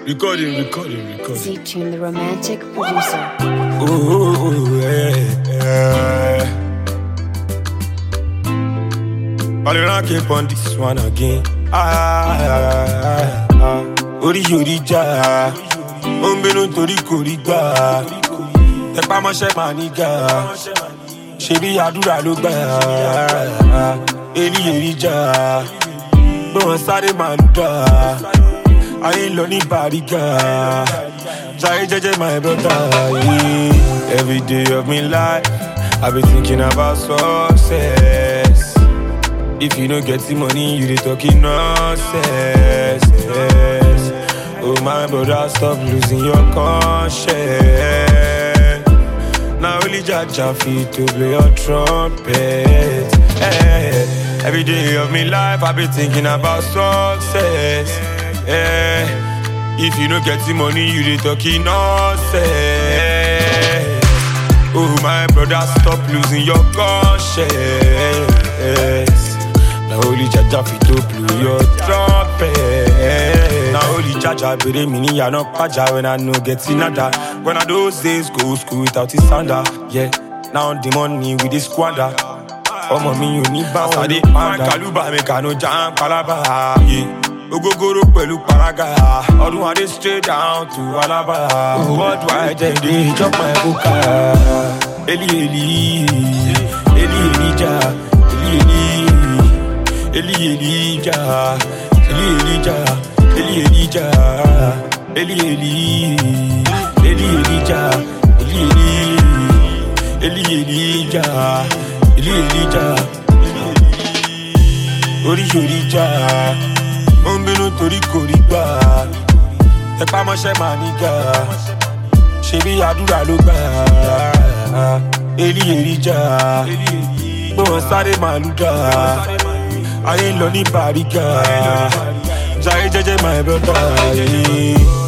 Recording. Z-Tune, the romantic producer. Ooh, yeah. I'll keep on this one again. Ori ja, ombeno tori koriga. Tepa moshe maniga, shebi adura lo gba. Eri ja, don sare manuda. I ain't learning bariga. Jai jeje my brother. Every day of my life, I be thinking about success. If you don't get the money, you dey talking nonsense. Oh my brother, stop losing your conscience. Now only Jaja fit to play your trumpet. Every day of my life, I be thinking about success. If you don't get the money, you dey talking nonsense. Oh my brother, stop losing your conscience. Now only Jaja fit to blow your trumpet. Now only Jaja bere mini ya no paja when I no get nada. When I those days go school without his sander. Yeah, now the money with the squander. Omo mi you need bounce I dey man kaluba make I no jam palaba. Yeah. Ogogoro pẹ̀lú paraga. Ọdún adé straight down to Alaba. What do I tell you? Chop my boca. Eli ja. Eli ja. Ori ja. Ombeno tori koriga. Tepa moshe maniga. Shebi adura lo gba. Eli ja. Bon sare maluda. I ain't learning bariga. Jai jeje my brother.